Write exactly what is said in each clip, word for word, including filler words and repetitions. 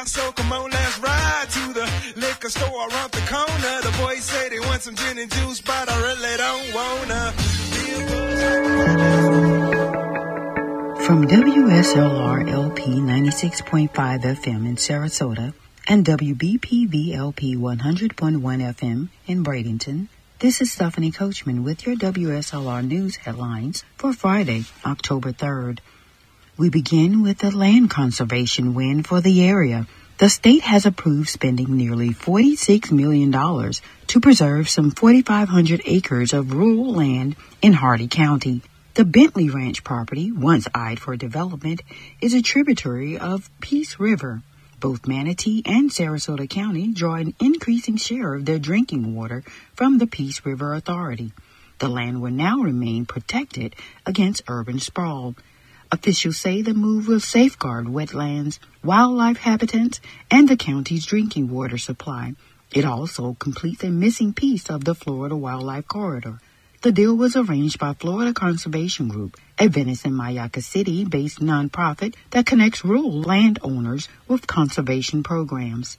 So come on, let's ride to the liquor store around the corner. The boys say they want some gin and juice, but I really don't wanna. From W S L R L P ninety-six point five F M in Sarasota and W B P V L P one hundred point one F M in Bradenton, this is Stephanie Coachman with your W S L R News headlines for Friday, October third. We begin with a land conservation win for the area. The state has approved spending nearly forty-six million dollars to preserve some forty-five hundred acres of rural land in Hardy County. The Bentley Ranch property, once eyed for development, is a tributary of Peace River. Both Manatee and Sarasota County draw an increasing share of their drinking water from the Peace River Authority. The land will now remain protected against urban sprawl. Officials say the move will safeguard wetlands, wildlife habitats, and the county's drinking water supply. It also completes a missing piece of the Florida Wildlife Corridor. The deal was arranged by Florida Conservation Group, a Venice and Mayaca City-based nonprofit that connects rural landowners with conservation programs.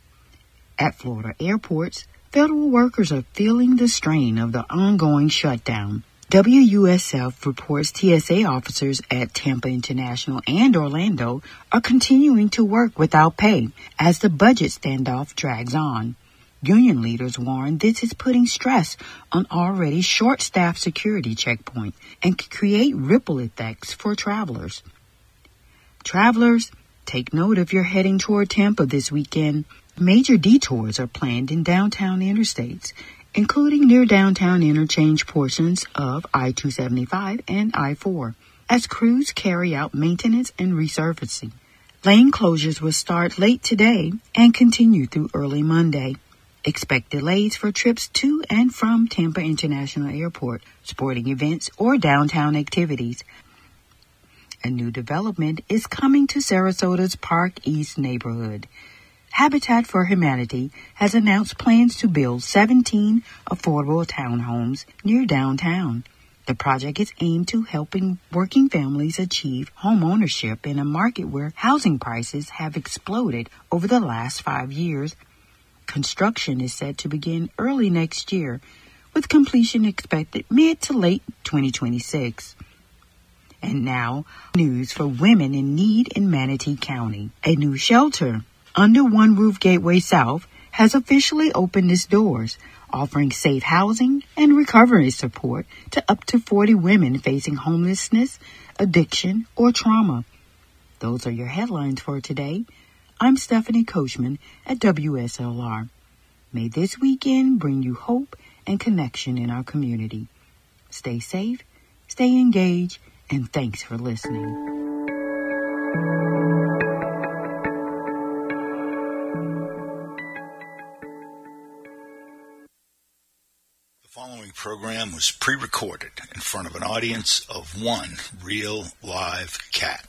At Florida airports, federal workers are feeling the strain of the ongoing shutdown. W U S F reports T S A officers at Tampa International and Orlando are continuing to work without pay as the budget standoff drags on. Union leaders warn this is putting stress on already short-staffed security checkpoints and could create ripple effects for travelers. Travelers, take note if you're heading toward Tampa this weekend. Major detours are planned in downtown interstates, including near downtown interchange portions of I two seventy-five and I four, as crews carry out maintenance and resurfacing. Lane closures will start late today and continue through early Monday. Expect delays for trips to and from Tampa International Airport, sporting events, or downtown activities. A new development is coming to Sarasota's Park East neighborhood. Habitat for Humanity has announced plans to build seventeen affordable townhomes near downtown. The project is aimed to helping working families achieve home ownership in a market where housing prices have exploded over the last five years. Construction is set to begin early next year, with completion expected mid to late twenty twenty-six. And now, news for women in need in Manatee County. A new shelter under One Roof Gateway South has officially opened its doors, offering safe housing and recovery support to up to forty women facing homelessness, addiction, or trauma. Those are your headlines for today. I'm Stephanie Coachman at W S L R. May this weekend bring you hope and connection in our community. Stay safe, stay engaged, and thanks for listening. The following program was pre-recorded in front of an audience of one real live cat.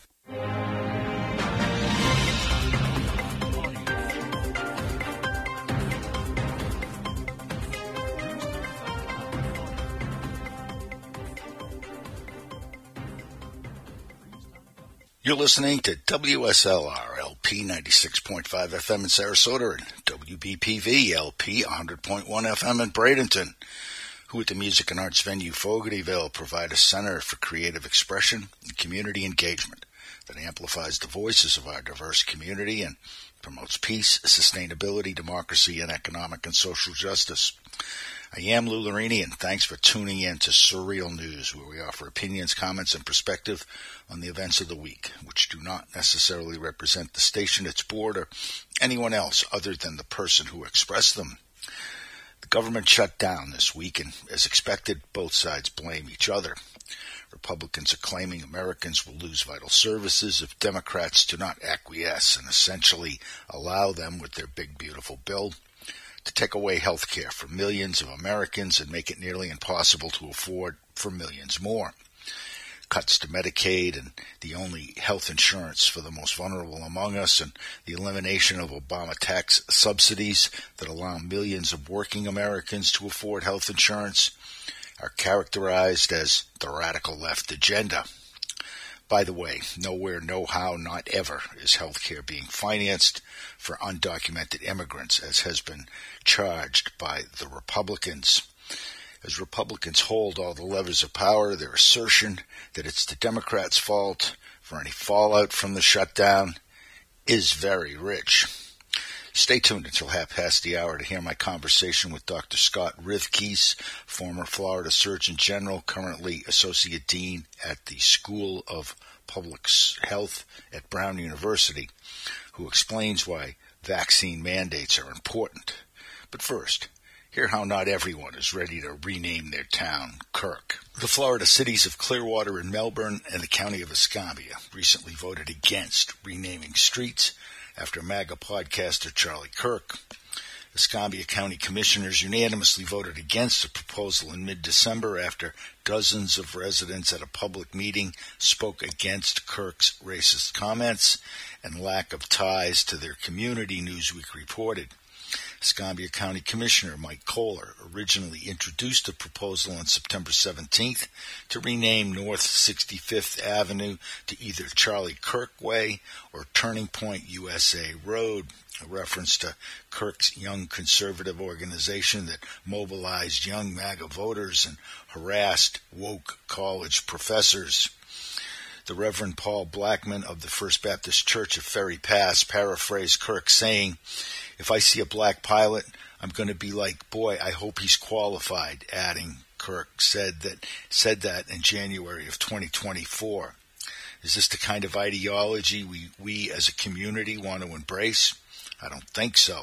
You're listening to W S L R L P ninety-six point five F M in Sarasota and W B P V L P one hundred point one F M in Bradenton, who at the music and arts venue Fogartyville provide a center for creative expression and community engagement that amplifies the voices of our diverse community and promotes peace, sustainability, democracy, and economic and social justice. I am Lou Larini, and thanks for tuning in to Surreal News, where we offer opinions, comments, and perspective on the events of the week, which do not necessarily represent the station, its board, or anyone else other than the person who expressed them. The government shut down this week, and as expected, both sides blame each other. Republicans are claiming Americans will lose vital services if Democrats do not acquiesce and essentially allow them, with their big, beautiful bill, to take away health care for millions of Americans and make it nearly impossible to afford for millions more. Cuts to Medicaid and the only health insurance for the most vulnerable among us, and the elimination of Obama tax subsidies that allow millions of working Americans to afford health insurance, are characterized as the radical left agenda. By the way, nowhere, no how, not ever is health care being financed for undocumented immigrants, as has been charged by the Republicans. As Republicans hold all the levers of power, their assertion that it's the Democrats' fault for any fallout from the shutdown is very rich. Stay tuned until half past the hour to hear my conversation with Doctor Scott Rivkees, former Florida Surgeon General, currently Associate Dean at the School of Public Health at Brown University, who explains why vaccine mandates are important. But first, hear how not everyone is ready to rename their town Kirk. The Florida cities of Clearwater and Melbourne and the county of Escambia recently voted against renaming streets after MAGA podcaster Charlie Kirk. Escambia County Commissioners unanimously voted against the proposal in mid-December after dozens of residents at a public meeting spoke against Kirk's racist comments and lack of ties to their community, Newsweek reported. Escambia County Commissioner Mike Kohler originally introduced a proposal on September seventeenth to rename North sixty-fifth Avenue to either Charlie Kirk Way or Turning Point U S A Road, a reference to Kirk's young conservative organization that mobilized young MAGA voters and harassed woke college professors. The Reverend Paul Blackman of the First Baptist Church of Ferry Pass paraphrased Kirk saying, "If I see a black pilot, I'm going to be like, boy, I hope he's qualified," adding Kirk said that said that in January of twenty twenty-four. Is this the kind of ideology we, we as a community want to embrace? I don't think so.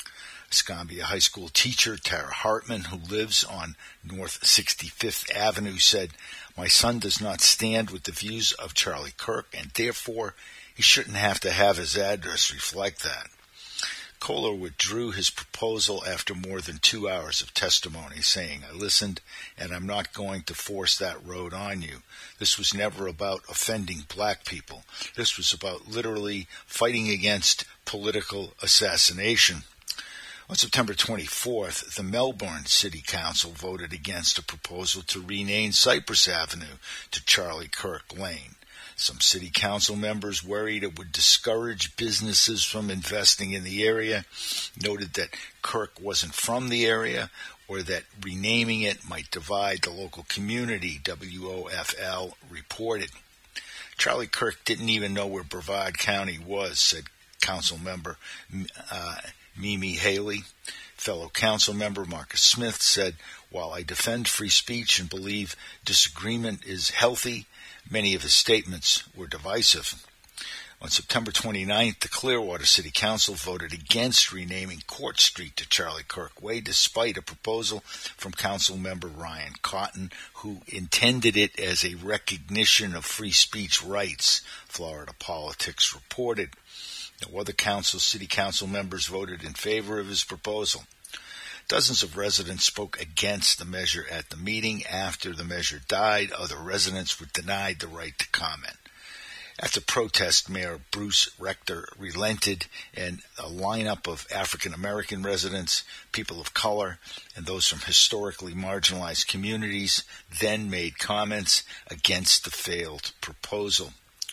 Escambia High School teacher Tara Hartman, who lives on North sixty-fifth Avenue, said, "My son does not stand with the views of Charlie Kirk, and therefore he shouldn't have to have his address reflect that." Kohler withdrew his proposal after more than two hours of testimony, saying, "I listened, and I'm not going to force that road on you. This was never about offending black people. This was about literally fighting against political assassination." On September twenty-fourth, the Melbourne City Council voted against a proposal to rename Cypress Avenue to Charlie Kirk Lane. Some city council members worried it would discourage businesses from investing in the area, noted that Kirk wasn't from the area, or that renaming it might divide the local community, W O F L reported. Charlie Kirk didn't even know where Brevard County was, said council member uh, Mimi Haley. Fellow council member Marcus Smith said, "While I defend free speech and believe disagreement is healthy, many of his statements were divisive." On September twenty-ninth, the Clearwater City Council voted against renaming Court Street to Charlie Kirk Way, despite a proposal from council member Ryan Cotton, who intended it as a recognition of free speech rights, Florida Politics reported. No other council, city council members voted in favor of his proposal. Dozens of residents spoke against the measure at the meeting. After the measure died, other residents were denied the right to comment. After protest, Mayor Bruce Rector relented, and a lineup of African-American residents, people of color, and those from historically marginalized communities then made comments against the failed proposal.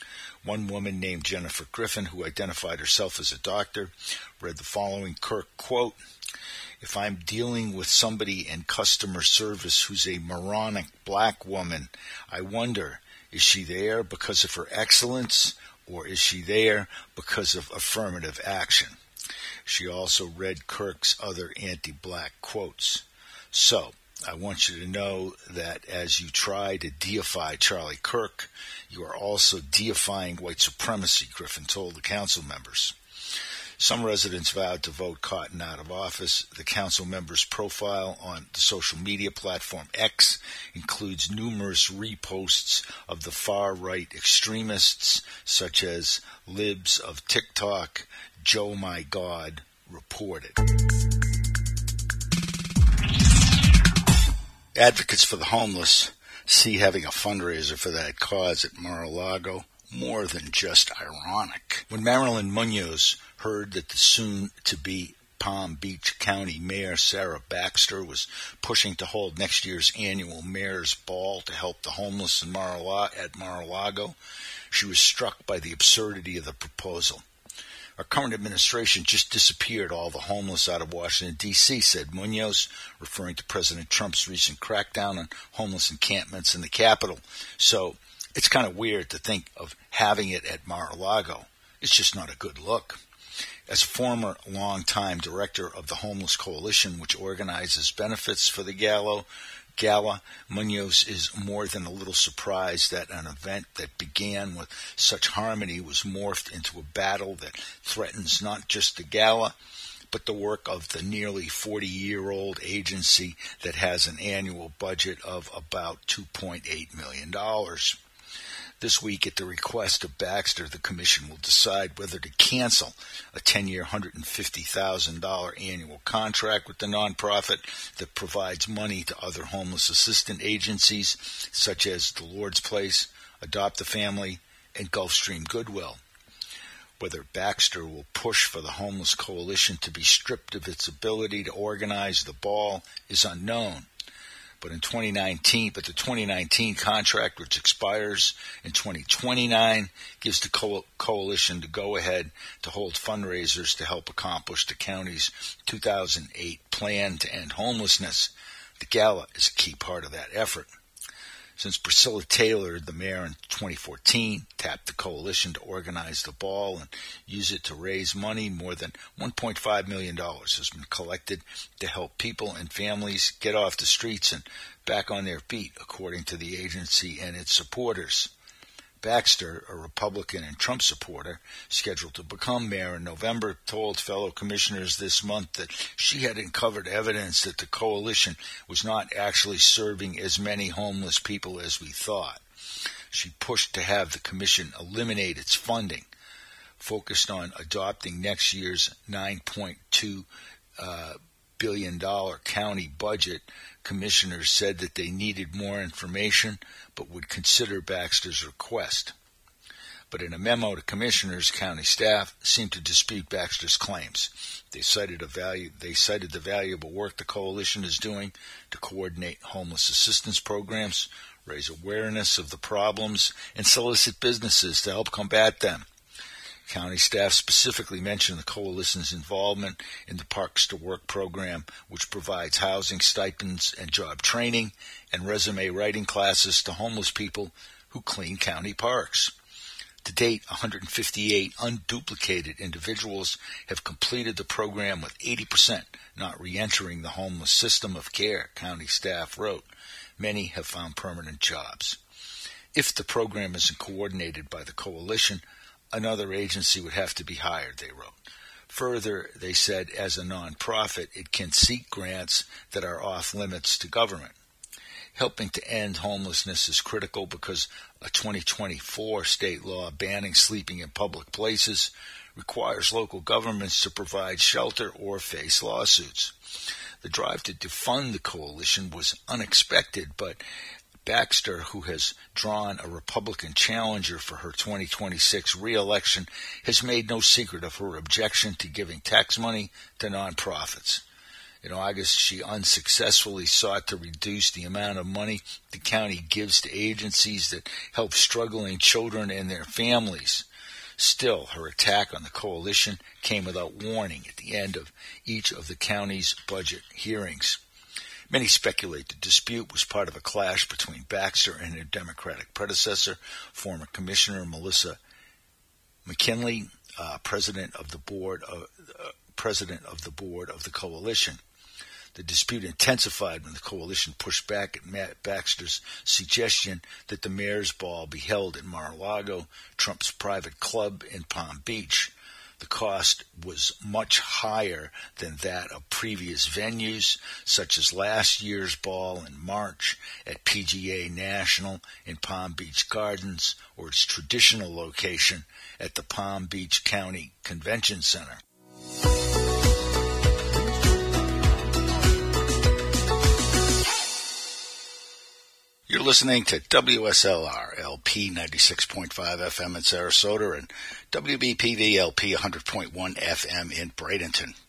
One woman named Jennifer Griffin, who identified herself as a doctor, read the following Kirk quote: "If I'm dealing with somebody in customer service who's a moronic black woman, I wonder, is she there because of her excellence, or is she there because of affirmative action?" She also read Kirk's other anti-black quotes. "So, I want you to know that as you try to deify Charlie Kirk, you are also deifying white supremacy," Griffin told the council members. Some residents vowed to vote Cotton out of office. The council member's profile on the social media platform X includes numerous reposts of the far-right extremists, such as Libs of TikTok, Joe My God reported. Advocates for the homeless see having a fundraiser for that cause at Mar-a-Lago more than just ironic. When Marilyn Munoz heard that the soon-to-be Palm Beach County Mayor Sarah Baxter was pushing to hold next year's annual Mayor's Ball to help the homeless in Mar-a-Lago, at Mar-a-Lago. She was struck by the absurdity of the proposal. Our current administration just disappeared all the homeless out of Washington, D C, said Munoz, referring to President Trump's recent crackdown on homeless encampments in the Capitol. So it's kind of weird to think of having it at Mar-a-Lago. It's just not a good look. As a former longtime director of the Homeless Coalition, which organizes benefits for the Gala, Gala, Munoz is more than a little surprised that an event that began with such harmony was morphed into a battle that threatens not just the Gala, but the work of the nearly forty-year-old agency that has an annual budget of about two point eight million dollars. This week, at the request of Baxter, the commission will decide whether to cancel a ten-year, one hundred fifty thousand dollars annual contract with the nonprofit that provides money to other homeless assistance agencies such as the Lord's Place, Adopt a Family, and Gulfstream Goodwill. Whether Baxter will push for the Homeless Coalition to be stripped of its ability to organize the ball is unknown. But in twenty nineteen, but the twenty nineteen contract, which expires in twenty twenty-nine, gives the co- coalition the go-ahead to hold fundraisers to help accomplish the county's two thousand eight plan to end homelessness. The Gala is a key part of that effort. Since Priscilla Taylor, the mayor in twenty fourteen, tapped the coalition to organize the ball and use it to raise money, more than one point five million dollars has been collected to help people and families get off the streets and back on their feet, according to the agency and its supporters. Baxter, a Republican and Trump supporter, scheduled to become mayor in November, told fellow commissioners this month that she had uncovered evidence that the coalition was not actually serving as many homeless people as we thought. She pushed to have the commission eliminate its funding, focused on adopting next year's nine point two uh, billion dollars county budget. Commissioners said that they needed more information but would consider Baxter's request. But in a memo to commissioners, county staff seemed to dispute Baxter's claims. They cited a value, they cited the valuable work the coalition is doing to coordinate homeless assistance programs, raise awareness of the problems, and solicit businesses to help combat them. County staff specifically mentioned the coalition's involvement in the Parks to Work program, which provides housing, stipends, and job training and resume writing classes to homeless people who clean county parks. To date, one hundred fifty-eight unduplicated individuals have completed the program, with eighty percent not re-entering the homeless system of care, county staff wrote. Many have found permanent jobs. If the program isn't coordinated by the coalition, another agency would have to be hired, they wrote. Further, they said, as a nonprofit, it can seek grants that are off limits to government. Helping to end homelessness is critical because a twenty twenty-four state law banning sleeping in public places requires local governments to provide shelter or face lawsuits. The drive to defund the coalition was unexpected, but Baxter, who has drawn a Republican challenger for her twenty twenty-six re-election, has made no secret of her objection to giving tax money to nonprofits. In August, she unsuccessfully sought to reduce the amount of money the county gives to agencies that help struggling children and their families. Still, her attack on the coalition came without warning at the end of each of the county's budget hearings. Many speculate the dispute was part of a clash between Baxter and her Democratic predecessor, former Commissioner Melissa McKinley, uh, president of the board of, uh, president of the board of the coalition. The dispute intensified when the coalition pushed back at Matt Baxter's suggestion that the mayor's ball be held at Mar-a-Lago, Trump's private club in Palm Beach. The cost was much higher than that of previous venues, such as last year's ball in March at P G A National in Palm Beach Gardens, or its traditional location at the Palm Beach County Convention Center. You're listening to W S L R L P ninety-six point five F M in Sarasota and W B P V L P one hundred point one F M in Bradenton.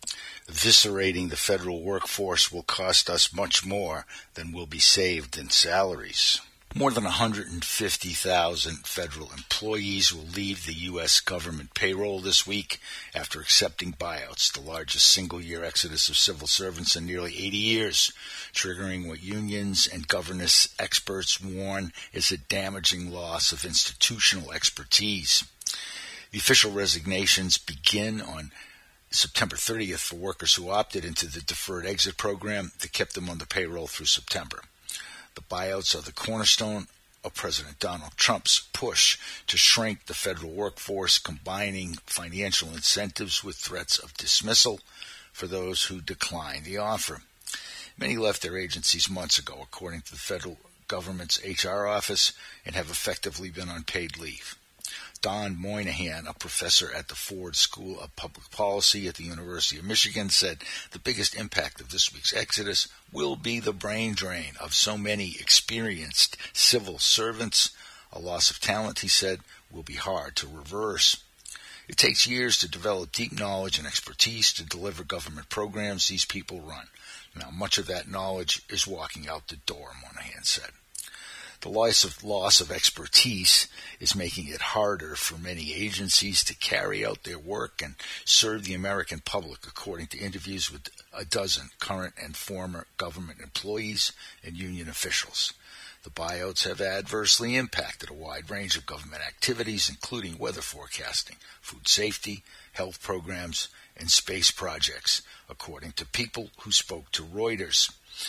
eviscerating the federal workforce will cost us much more than will be saved in salaries. More than one hundred fifty thousand federal employees will leave the U S government payroll this week after accepting buyouts, the largest single-year exodus of civil servants in nearly eighty years, triggering what unions and governance experts warn is a damaging loss of institutional expertise. The official resignations begin on September thirtieth for workers who opted into the deferred exit program that kept them on the payroll through September. The buyouts are the cornerstone of President Donald Trump's push to shrink the federal workforce, combining financial incentives with threats of dismissal for those who decline the offer. Many left their agencies months ago, according to the federal government's H R office, and have effectively been on paid leave. Don Moynihan, a professor at the Ford School of Public Policy at the University of Michigan, said the biggest impact of this week's exodus will be the brain drain of so many experienced civil servants. A loss of talent, he said, will be hard to reverse. It takes years to develop deep knowledge and expertise to deliver government programs these people run. Now, much of that knowledge is walking out the door, Moynihan said. The loss of, loss of expertise is making it harder for many agencies to carry out their work and serve the American public, according to interviews with a dozen current and former government employees and union officials. The buyouts have adversely impacted a wide range of government activities, including weather forecasting, food safety, health programs, and space projects, according to people who spoke to Reuters.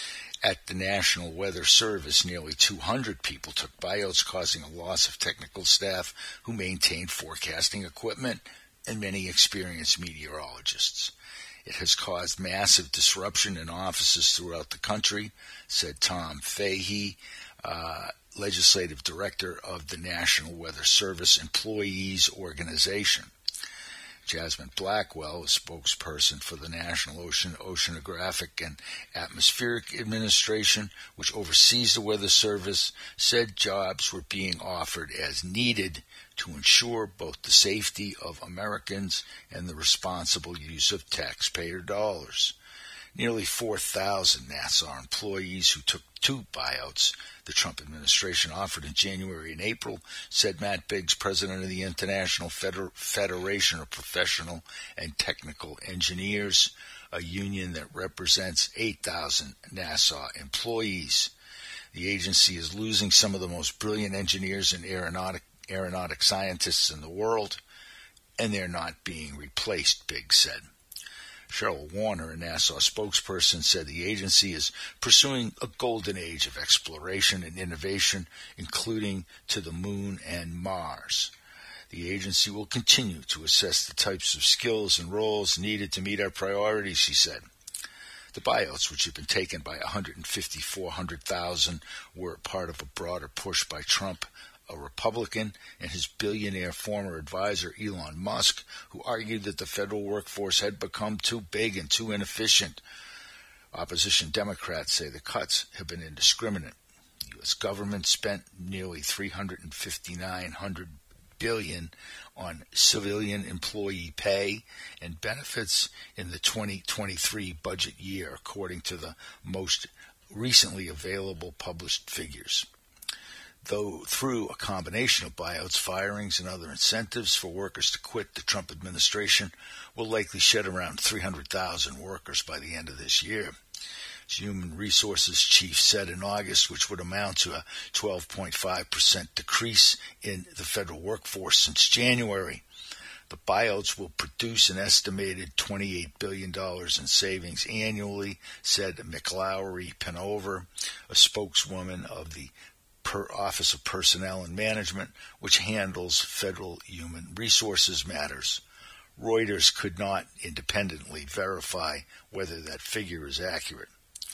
At the National Weather Service, nearly two hundred people took buyouts, causing a loss of technical staff who maintained forecasting equipment and many experienced meteorologists. It has caused massive disruption in offices throughout the country, said Tom Fahey, uh, legislative director of the National Weather Service Employees Organization. Jasmine Blackwell, a spokesperson for the National Ocean, Oceanographic and Atmospheric Administration, which oversees the Weather Service, said jobs were being offered as needed to ensure both the safety of Americans and the responsible use of taxpayer dollars. Nearly four thousand NASA employees who took two buyouts the Trump administration offered in January and April, said Matt Biggs, president of the International Feder- Federation of Professional and Technical Engineers, a union that represents eight thousand NASA employees. The agency is losing some of the most brilliant engineers and aeronautic, aeronautic scientists in the world, and they're not being replaced, Biggs said. Cheryl Warner, a NASA spokesperson, said the agency is pursuing a golden age of exploration and innovation, including to the Moon and Mars. The agency will continue to assess the types of skills and roles needed to meet our priorities, she said. The buyouts, which have been taken by one hundred fifty, four hundred thousand, were part of a broader push by Trump, a Republican, and his billionaire former advisor Elon Musk, who argued that the federal workforce had become too big and too inefficient. Opposition Democrats say the cuts have been indiscriminate. The U S government spent nearly three hundred fifty-nine hundred billion dollars on civilian employee pay and benefits in the twenty twenty-three budget year, according to the most recently available published figures. Though through a combination of buyouts, firings, and other incentives for workers to quit, the Trump administration will likely shed around three hundred thousand workers by the end of this year. As Human Resources Chief said in August, which would amount to a twelve point five percent decrease in the federal workforce since January. The buyouts will produce an estimated twenty-eight billion dollars in savings annually, said McLaurie Penover, a spokeswoman of the Per Office of Personnel and Management, which handles federal human resources matters. Reuters could not independently verify whether that figure is accurate.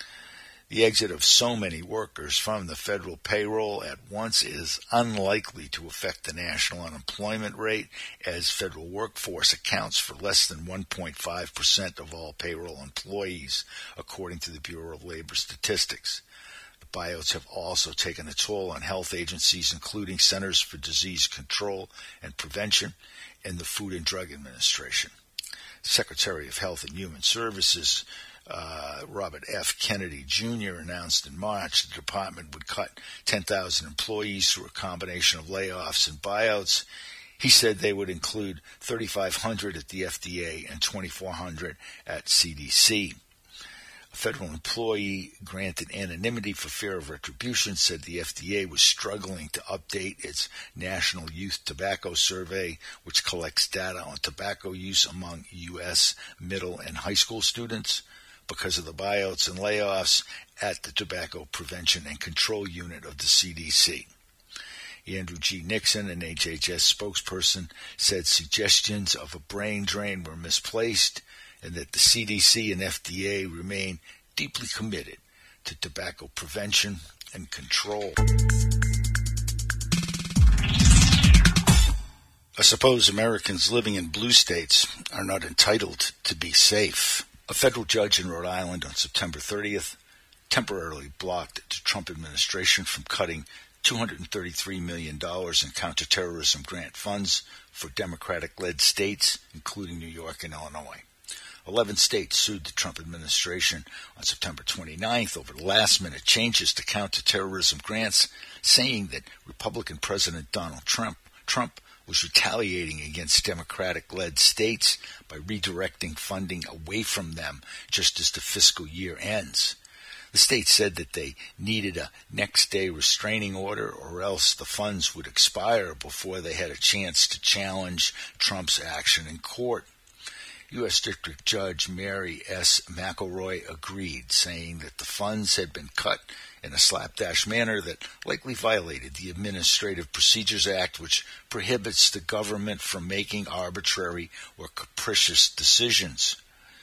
The exit of so many workers from the federal payroll at once is unlikely to affect the national unemployment rate, as federal workforce accounts for less than one point five percent of all payroll employees, according to the Bureau of Labor Statistics. Buyouts have also taken a toll on health agencies, including Centers for Disease Control and Prevention and the Food and Drug Administration. Secretary of Health and Human Services, uh, Robert F. Kennedy Junior, announced in March the department would cut ten thousand employees through a combination of layoffs and buyouts. He said they would include thirty-five hundred at the F D A and twenty-four hundred at C D C. A federal employee granted anonymity for fear of retribution said the F D A was struggling to update its National Youth Tobacco Survey, which collects data on tobacco use among U S middle and high school students, because of the buyouts and layoffs at the Tobacco Prevention and Control Unit of the C D C. Andrew G. Nixon, an H H S spokesperson, said suggestions of a brain drain were misplaced and that the C D C and F D A remain deeply committed to tobacco prevention and control. I suppose Americans living in blue states are not entitled to be safe. A federal judge in Rhode Island on September thirtieth temporarily blocked the Trump administration from cutting two hundred thirty-three million dollars in counterterrorism grant funds for Democratic-led states, including New York and Illinois. Eleven states sued the Trump administration on September twenty-ninth over last-minute changes to counterterrorism grants, saying that Republican President Donald Trump, Trump was retaliating against Democratic-led states by redirecting funding away from them just as the fiscal year ends. The states said that they needed a next-day restraining order or else the funds would expire before they had a chance to challenge Trump's action in court. U S District Judge Mary S. McElroy agreed, saying that the funds had been cut in a slapdash manner that likely violated the Administrative Procedures Act, which prohibits the government from making arbitrary or capricious decisions.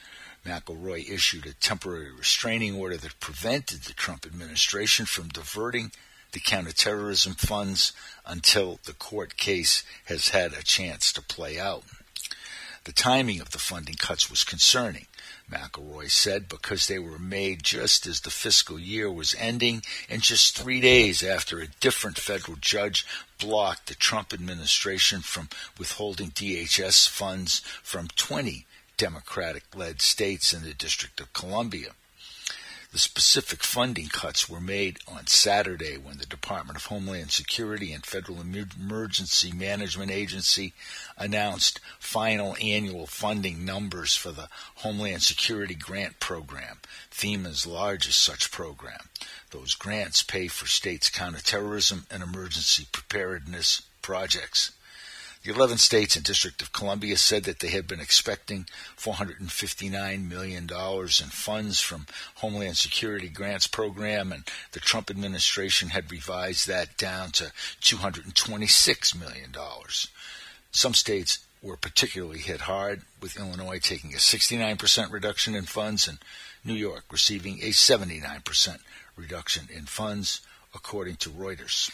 McElroy issued a temporary restraining order that prevented the Trump administration from diverting the counterterrorism funds until the court case has had a chance to play out. The timing of the funding cuts was concerning, McElroy said, because they were made just as the fiscal year was ending and just three days after a different federal judge blocked the Trump administration from withholding D H S funds from twenty Democratic-led states in the District of Columbia. The specific funding cuts were made on Saturday when the Department of Homeland Security and Federal Emergency Management Agency announced final annual funding numbers for the Homeland Security Grant Program, FEMA's largest such program. Those grants pay for states' counterterrorism and emergency preparedness projects. The eleven states and District of Columbia said that they had been expecting four hundred fifty-nine million dollars in funds from Homeland Security Grants Program, and the Trump administration had revised that down to two hundred twenty-six million dollars. Some states were particularly hit hard, with Illinois taking a sixty-nine percent reduction in funds and New York receiving a seventy-nine percent reduction in funds, according to Reuters.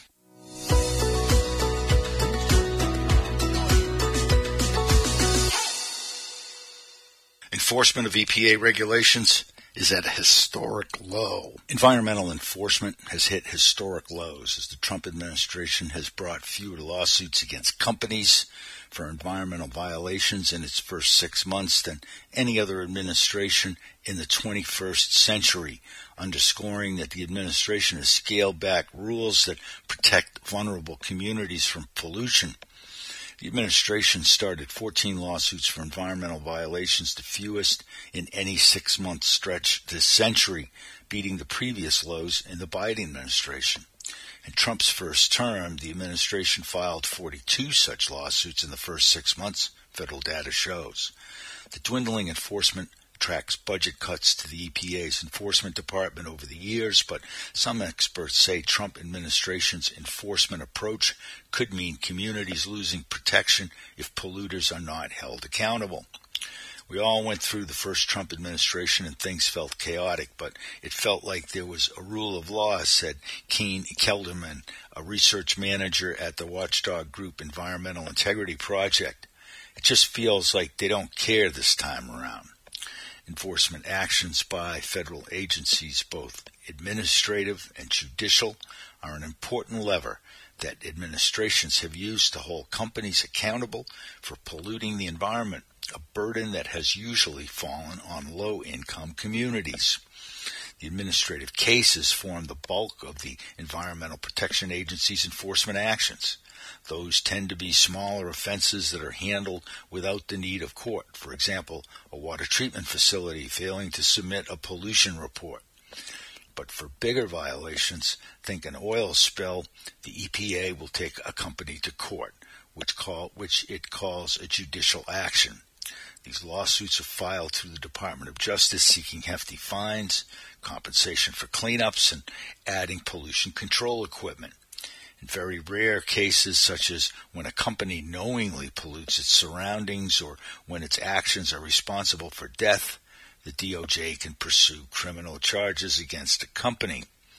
Enforcement of E P A regulations is at a historic low. Environmental enforcement has hit historic lows as the Trump administration has brought fewer lawsuits against companies for environmental violations in its first six months than any other administration in the twenty-first century, underscoring that the administration has scaled back rules that protect vulnerable communities from pollution. The administration started fourteen lawsuits for environmental violations, the fewest in any six-month stretch this century, beating the previous lows in the Biden administration. In Trump's first term, the administration filed forty-two such lawsuits in the first six months, federal data shows. The dwindling enforcement tracks budget cuts to the E P A's enforcement department over the years, but some experts say Trump administration's enforcement approach could mean communities losing protection if polluters are not held accountable. We all went through the first Trump administration and things felt chaotic, but it felt like there was a rule of law, said Keen Kelderman, a research manager at the watchdog group Environmental Integrity Project. It just feels like they don't care this time around. Enforcement actions by federal agencies, both administrative and judicial, are an important lever that administrations have used to hold companies accountable for polluting the environment. a burden that has usually fallen on low-income communities. The administrative cases form the bulk of the Environmental Protection Agency's enforcement actions. Those tend to be smaller offenses that are handled without the need of court. For example, a water treatment facility failing to submit a pollution report. But for bigger violations, think an oil spill, the E P A will take a company to court, which, call, which it calls a judicial action. These lawsuits are filed through the Department of Justice seeking hefty fines, compensation for cleanups, and adding pollution control equipment. In very rare cases, such as when a company knowingly pollutes its surroundings or when its actions are responsible for death, the D O J can pursue criminal charges against a company.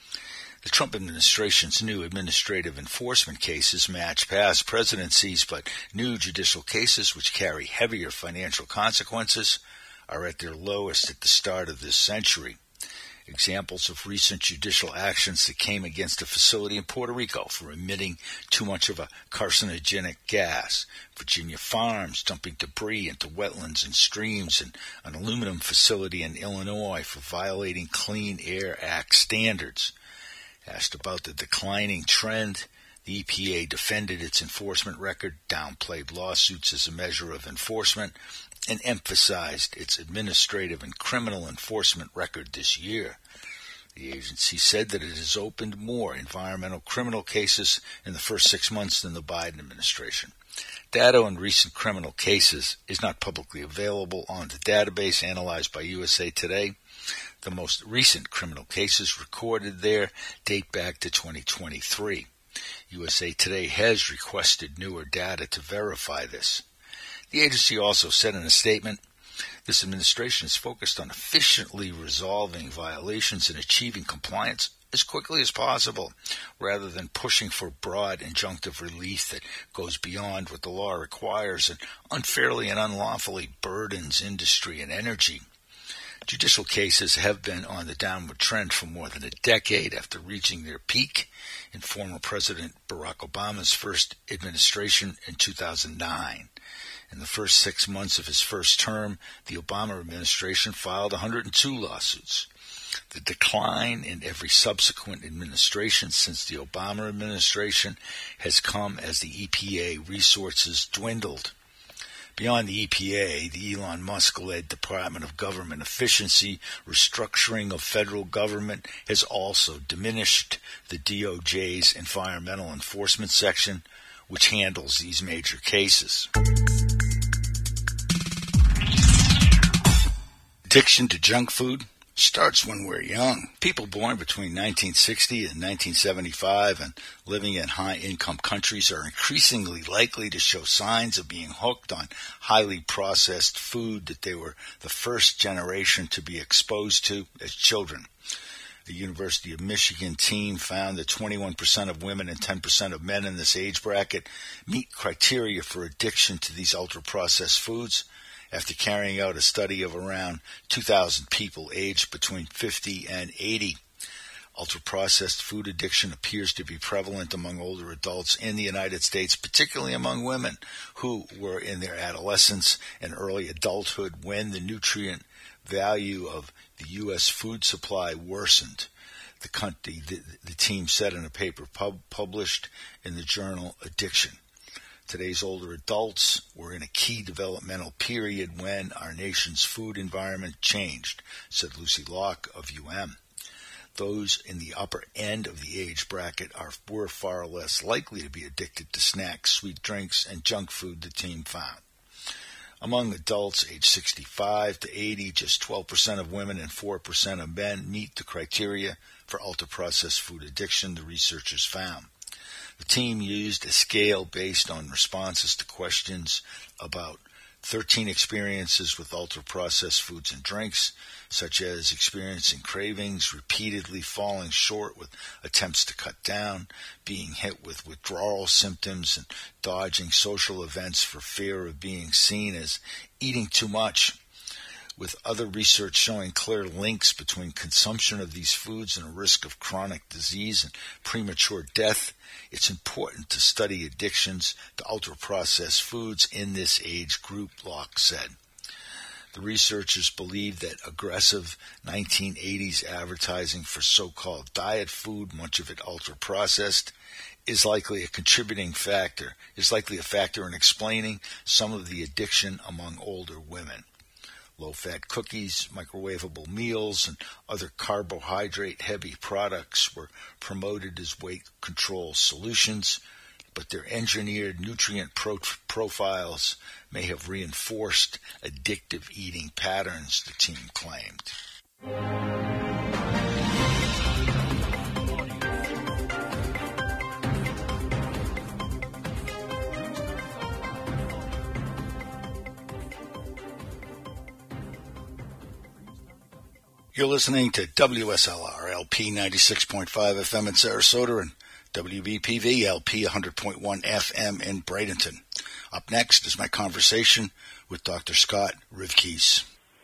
The Trump administration's new administrative enforcement cases match past presidencies, but new judicial cases, which carry heavier financial consequences, are at their lowest at the start of this century. Examples of recent judicial actions that came against a facility in Puerto Rico for emitting too much of a carcinogenic gas, Virginia Farms dumping debris into wetlands and streams, and an aluminum facility in Illinois for violating Clean Air Act standards. Asked about the declining trend, the E P A defended its enforcement record, downplayed lawsuits as a measure of enforcement, and emphasized its administrative and criminal enforcement record this year. The agency said that it has opened more environmental criminal cases in the first six months than the Biden administration. Data on recent criminal cases is not publicly available on the database analyzed by U S A Today. The most recent criminal cases recorded there date back to twenty twenty-three. U S A Today has requested newer data to verify this. The agency also said in a statement, this administration is focused on efficiently resolving violations and achieving compliance as quickly as possible, rather than pushing for broad injunctive relief that goes beyond what the law requires and unfairly and unlawfully burdens industry and energy. Judicial cases have been on the downward trend for more than a decade after reaching their peak in former President Barack Obama's first administration in two thousand nine. In the first six months of his first term, the Obama administration filed one hundred two lawsuits. The decline in every subsequent administration since the Obama administration has come as the E P A resources dwindled. Beyond the E P A, the Elon Musk-led Department of Government Efficiency restructuring of federal government has also diminished the D O J's Environmental Enforcement Section, which handles these major cases. Addiction to junk food starts when we're young. People born between nineteen sixty and nineteen seventy-five and living in high-income countries are increasingly likely to show signs of being hooked on highly processed food that they were the first generation to be exposed to as children. The University of Michigan team found that twenty-one percent of women and ten percent of men in this age bracket meet criteria for addiction to these ultra-processed foods after carrying out a study of around two thousand people aged between fifty and eighty. Ultra-processed food addiction appears to be prevalent among older adults in the United States, particularly among women who were in their adolescence and early adulthood when the nutrient value of the U S food supply worsened. The, country, the, the team said in a paper pub, published in the journal Addiction. Today's older adults were in a key developmental period when our nation's food environment changed, said Lucy Locke of U M. Those in the upper end of the age bracket are were far less likely to be addicted to snacks, sweet drinks, and junk food, the team found. Among adults aged sixty-five to eighty, just twelve percent of women and four percent of men meet the criteria for ultra-processed food addiction, the researchers found. The team used a scale based on responses to questions about thirteen experiences with ultra-processed foods and drinks, such as experiencing cravings, repeatedly falling short with attempts to cut down, being hit with withdrawal symptoms, and dodging social events for fear of being seen as eating too much. with other research showing clear links between consumption of these foods and a risk of chronic disease and premature death, it's important to study addictions to ultra-processed foods in this age group, Locke said. The researchers believe that aggressive nineteen eighties advertising for so-called diet food, much of it ultra-processed, is likely a contributing factor, is likely a factor in explaining some of the addiction among older women. Low-fat cookies, microwavable meals, and other carbohydrate-heavy products were promoted as weight control solutions, but their engineered nutrient pro- profiles may have reinforced addictive eating patterns, the team claimed. You're listening to W S L R L P ninety-six point five F M in Sarasota and W B P V L P one hundred point one F M in Bradenton. Up next is my conversation with Doctor Scott Rivkees.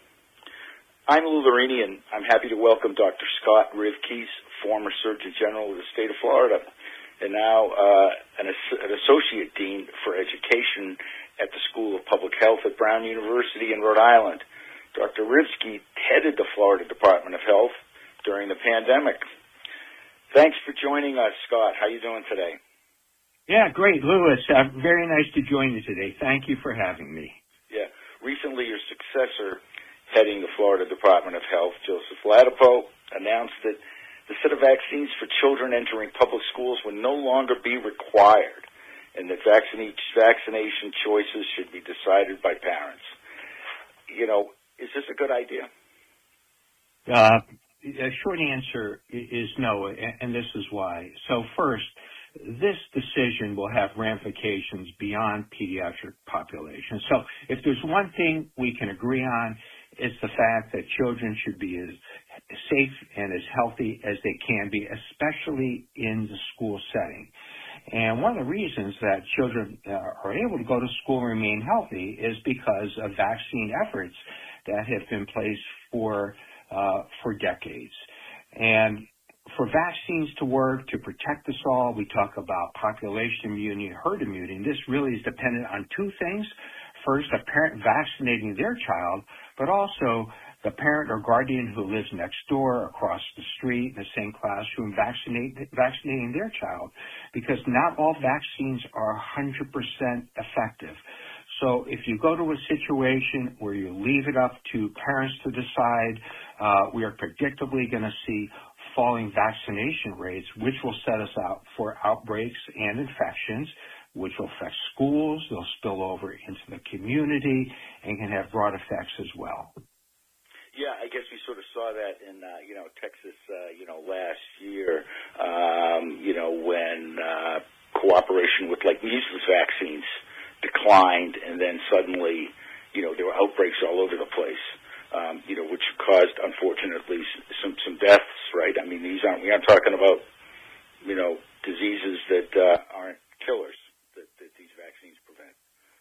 I'm Lou Larini, and I'm happy to welcome Doctor Scott Rivkees, former Surgeon General of the state of Florida, and now uh, an, an Associate Dean for Education at the School of Public Health at Brown University in Rhode Island. Doctor Rivkees headed the Florida Department of Health during the pandemic. Thanks for joining us, Scott. How are you doing today? Yeah, great, Louis. Uh, very nice to join you today. Thank you for having me. Yeah. Recently, your successor heading the Florida Department of Health, Joseph Ladapo, announced that the set of vaccines for children entering public schools will no longer be required and that vaccine, vaccination choices should be decided by parents. You know, is this a good idea? Uh, the short answer is no, and this is why. So first, this decision will have ramifications beyond pediatric populations. So if there's one thing we can agree on, it's the fact that children should be as safe and as healthy as they can be, especially in the school setting. And one of the reasons that children uh, are able to go to school and remain healthy is because of vaccine efforts that have been placed for uh, for decades. And for vaccines to work, to protect us all, we talk about population immunity, herd immunity. This really is dependent on two things. First, a parent vaccinating their child, but also the parent or guardian who lives next door, across the street, in the same classroom, vaccinate, vaccinating their child, because not all vaccines are one hundred percent effective. So if you go to a situation where you leave it up to parents to decide, uh, we are predictably going to see falling vaccination rates, which will set us out for outbreaks and infections, which will affect schools, they'll spill over into the community, and can have broad effects as well. Yeah, I guess we sort of saw that in, uh, you know, Texas, uh, you know, last year, um, you know, when uh, cooperation with, like, measles vaccines declined, and then suddenly, you know, there were outbreaks all over the place, um, you know, which caused, unfortunately, some some deaths, right? I mean, these aren't, we aren't talking about, you know, diseases that uh, aren't killers that, that these vaccines prevent.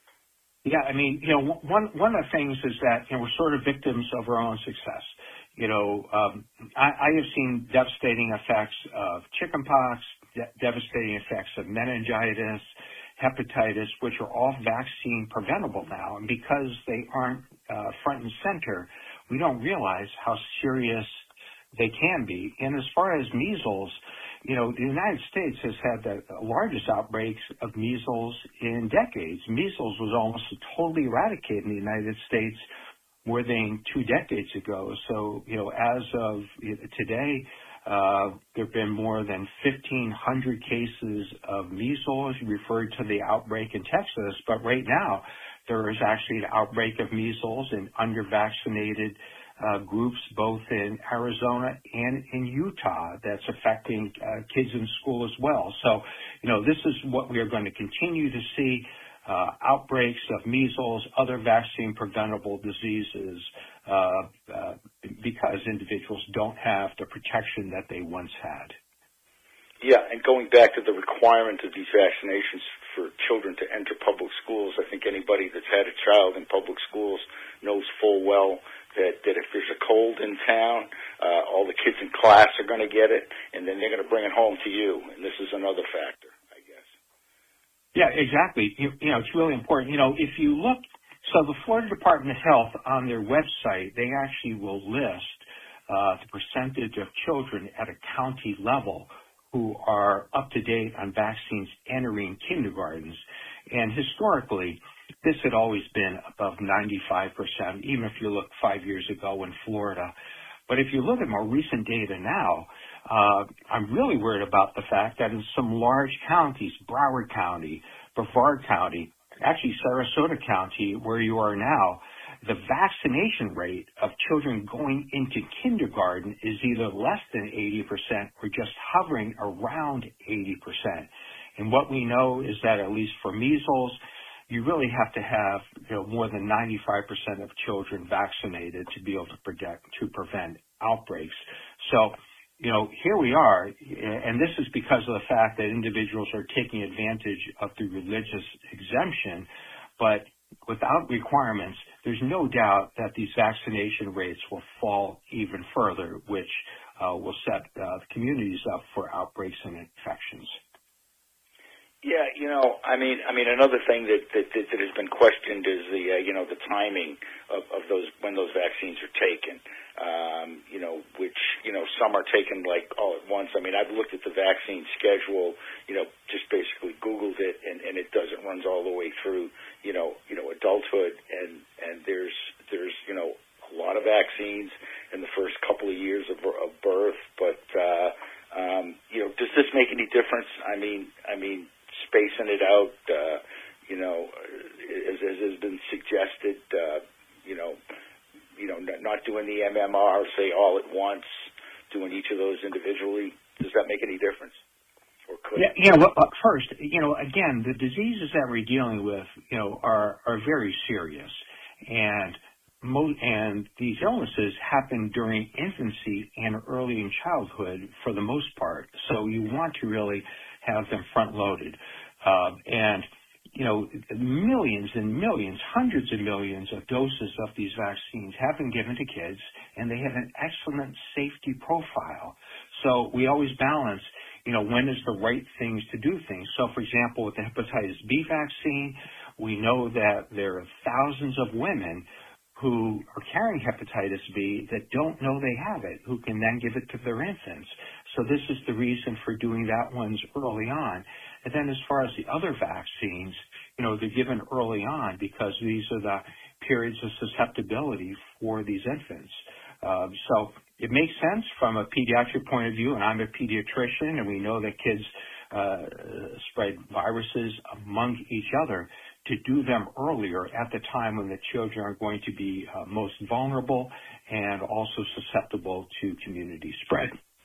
Yeah, I mean, you know, one one of the things is that, you know, we're sort of victims of our own success. You know, um, I, I have seen devastating effects of chickenpox, de- devastating effects of meningitis, hepatitis, which are all vaccine preventable now. And because they aren't uh, front and center, we don't realize how serious they can be. And as far as measles, you know, the United States has had the largest outbreaks of measles in decades. Measles was almost totally eradicated in the United States more than two decades ago. So, you know, as of today, uh, there have been more than fifteen hundred cases of measles. You referred to the outbreak in Texas, but right now there is actually an outbreak of measles in under-vaccinated Uh, groups both in Arizona and in Utah that's affecting uh, kids in school as well. So, you know, this is what we are going to continue to see, uh, outbreaks of measles, other vaccine preventable diseases, uh, uh, because individuals don't have the protection that they once had. Yeah, and going back to the requirement of these vaccinations for children to enter public schools, I think anybody that's had a child in public schools knows full well that, that if there's a cold in town, uh, all the kids in class are going to get it, and then they're going to bring it home to you. And this is another factor, I guess. Yeah, exactly. You, you know, it's really important. You know, if you look, so the Florida Department of Health on their website, they actually will list uh, the percentage of children at a county level who are up to date on vaccines entering kindergartens. And historically, this had always been above ninety-five percent, even if you look five years ago in Florida. But if you look at more recent data now, uh, I'm really worried about the fact that in some large counties, Broward County, Brevard County, actually Sarasota County, where you are now, the vaccination rate of children going into kindergarten is either less than eighty percent or just hovering around eighty percent. And what we know is that at least for measles, you really have to have, you know, more than ninety-five percent of children vaccinated to be able to protect, to prevent outbreaks. So, you know, here we are, and this is because of the fact that individuals are taking advantage of the religious exemption, but without requirements, there's no doubt that these vaccination rates will fall even further, which uh, will set uh, the communities up for outbreaks and infections. Yeah, you know, I mean, I mean, another thing that that, that has been questioned is the uh, you know the timing of, of those when those vaccines are taken. Um, you know, which you know some are taken like all at once. I mean, I've looked at the vaccine schedule. You know, just basically Googled it, and, and it does it runs all the way through. You know, you know, adulthood, and and there's there's you know a lot of vaccines in the first couple of years of, of birth, but uh, um, you know, does this make any difference? I mean, I mean. Spacing it out, uh, you know, as, as has been suggested, uh, you know, you know, not doing the M M R, say all at once, doing each of those individually. Does that make any difference? Or could? Yeah, you know, well, first, you know, again, the diseases that we're dealing with, you know, are are very serious, and mo- and these illnesses happen during infancy and early in childhood for the most part. So you want to really have them front-loaded. Uh, and, you know, millions and millions, hundreds of millions of doses of these vaccines have been given to kids, and they have an excellent safety profile. So we always balance, you know, when is the right things to do things. So, for example, with the hepatitis B vaccine, we know that there are thousands of women who are carrying hepatitis B that don't know they have it, who can then give it to their infants. So this is the reason for doing that ones early on. And then as far as the other vaccines, you know, they're given early on because these are the periods of susceptibility for these infants. Uh, so it makes sense from a pediatric point of view, and I'm a pediatrician, and we know that kids uh, spread viruses among each other, to do them earlier at the time when the children are going to be uh, most vulnerable and also susceptible to community spread.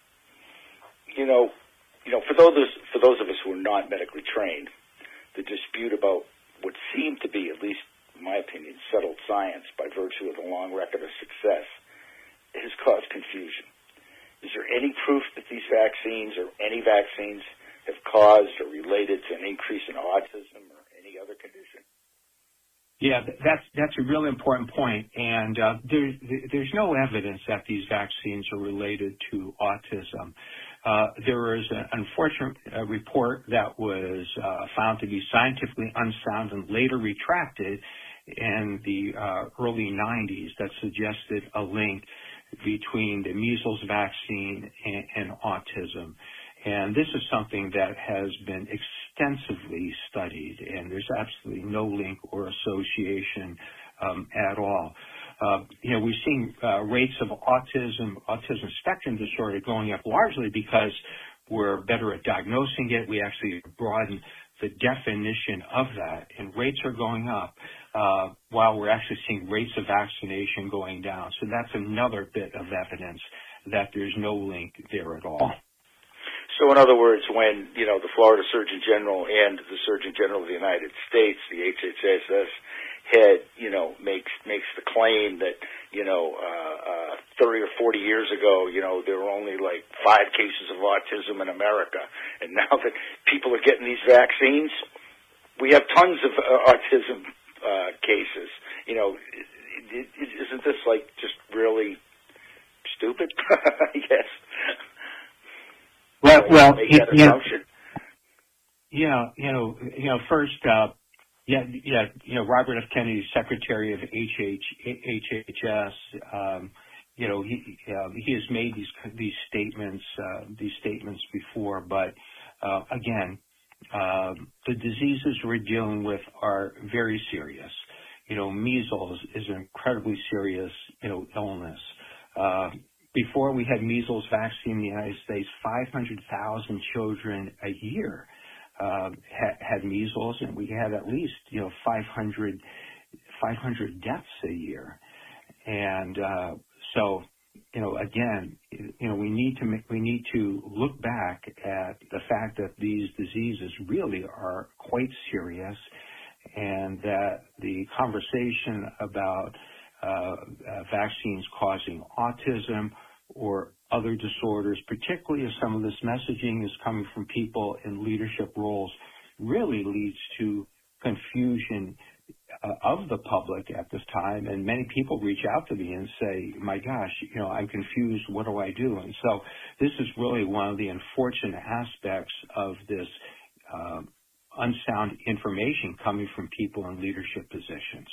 You know, you know, for those for those of us who are not medically trained, the dispute about what seemed to be, at least in my opinion, settled science by virtue of a long record of success has caused confusion. Is there any proof that these vaccines or any vaccines have caused or related to an increase in autism or any other condition? Yeah, that's that's a really important point, and uh, there, there's no evidence that these vaccines are related to autism. Uh, there was an unfortunate uh, report that was uh, found to be scientifically unsound and later retracted in the uh, early nineties that suggested a link between the measles vaccine and, and autism. And this is something that has been extensively studied, and there's absolutely no link or association um, at all. Uh, you know, we've seen uh, rates of autism, autism spectrum disorder going up largely because we're better at diagnosing it. We actually broaden the definition of that, and rates are going up uh, while we're actually seeing rates of vaccination going down. So that's another bit of evidence that there's no link there at all. So in other words, when, you know, the Florida Surgeon General and the Surgeon General of the United States, the H H S S head, you know, makes makes the claim that, you know, uh, uh, thirty or forty years ago, you know, there were only like five cases of autism in America. And now that people are getting these vaccines, we have tons of uh, autism uh, cases. You know, isn't this like just Yes. Well, well, make you, that you, assumption. you know, you know, you know. First, uh, yeah, yeah, you know, Robert F. Kennedy, Secretary of H H S. Um, you know, he uh, he has made these these statements uh, these statements before, but uh, again, uh, the diseases we're dealing with are very serious. You know, measles is an incredibly serious, you know, illness. Uh, before we had measles vaccine in the United States, five hundred thousand children a year uh, had, had measles, and we had at least, you know, five hundred, five hundred deaths a year. And uh, so, you know, again, you know, we need to make, we need to look back at the fact that these diseases really are quite serious, and that the conversation about uh, uh, vaccines causing autism or other disorders, particularly if some of this messaging is coming from people in leadership roles, really leads to confusion uh, of the public at this time. And many people reach out to me and say, my gosh, you know, I'm confused. What do I do? And so this is really one of the unfortunate aspects of this uh, unsound information coming from people in leadership positions.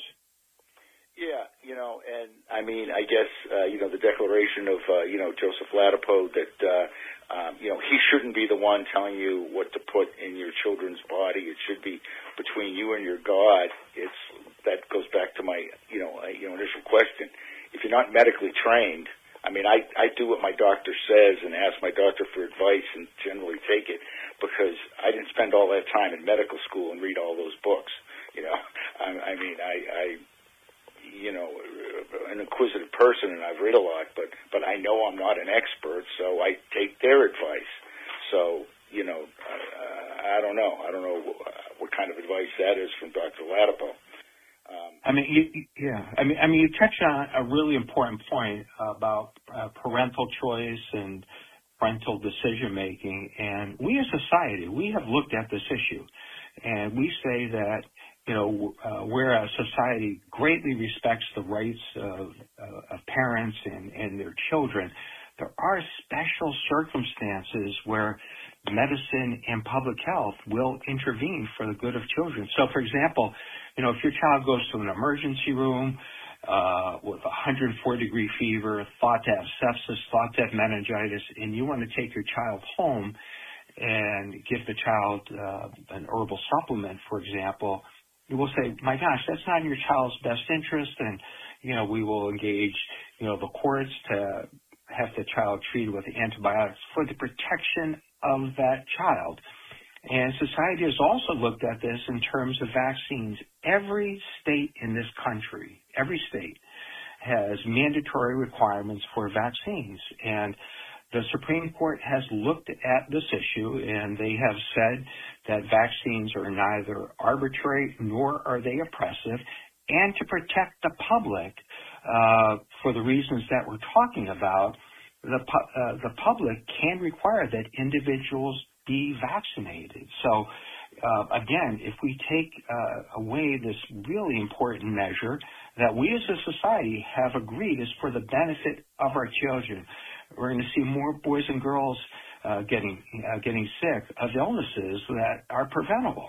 Yeah, you know, and I mean, I guess, uh, you know, the declaration of, uh, you know, Joseph Ladapo that, uh, um, you know, he shouldn't be the one telling you what to put in your children's body. It should be between you and your God. It's, that goes back to my, you know, uh, you know, initial question. If you're not medically trained, I mean, I, I do what my doctor says and ask my doctor for advice and generally take it, because I didn't spend all that time in medical school and read all those books. You know, I, I mean, I, I, you know, an inquisitive person, and I've read a lot, but, but I know I'm not an expert, so I take their advice. So, you know, I, I don't know. I don't know what kind of advice that is from Doctor Ladapo. Um, I mean, you, yeah. I mean, I mean, you touched on a really important point about uh, parental choice and parental decision making. And we as a society, we have looked at this issue, and we say that, you know, uh, whereas society greatly respects the rights of, uh, of parents and, and their children, there are special circumstances where medicine and public health will intervene for the good of children. So, for example, you know, if your child goes to an emergency room uh, with a one hundred four degree fever, thought to have sepsis, thought to have meningitis, and you want to take your child home and give the child uh, an herbal supplement, for example, you will say, my gosh, that's not in your child's best interest, and, you know, we will engage, you know, the courts to have the child treated with antibiotics for the protection of that child. And society has also looked at this in terms of vaccines. Every state in this country, every state, has mandatory requirements for vaccines. And the Supreme Court has looked at this issue, and they have said that vaccines are neither arbitrary nor are they oppressive. And to protect the public, uh, for the reasons that we're talking about, the, uh, the public can require that individuals be vaccinated. So, uh, again, if we take uh, away this really important measure that we as a society have agreed is for the benefit of our children, we're going to see more boys and girls uh, getting uh, getting sick of illnesses that are preventable.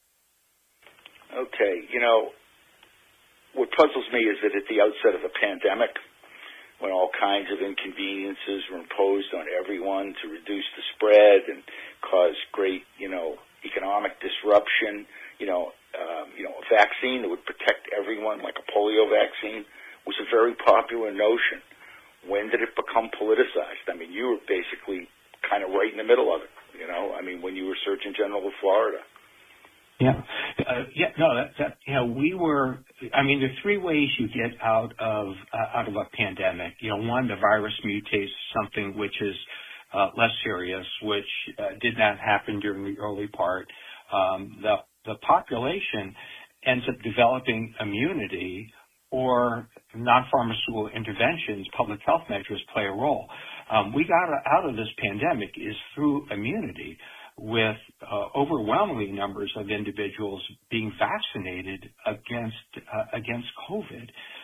Okay, you know, what puzzles me is that at the outset of the pandemic, when all kinds of inconveniences were imposed on everyone to reduce the spread and cause great, you know, economic disruption, you know, um, you know, a vaccine that would protect everyone, like a polio vaccine, was a very popular notion. When did it become politicized? I mean, you were basically kind of right in the middle of it, you know? I mean, when you were Surgeon General of Florida. Yeah, uh, yeah, no, that, that, you know, we were, I mean, there are three ways you get out of, uh, out of a pandemic. You know, one, the virus mutates something which is uh, less serious, which uh, did not happen during the early part. Um, the, the population ends up developing immunity, or non-pharmaceutical interventions, public health measures play a role. Um, we got out of this pandemic is through immunity, with uh, overwhelming numbers of individuals being vaccinated against uh, against COVID.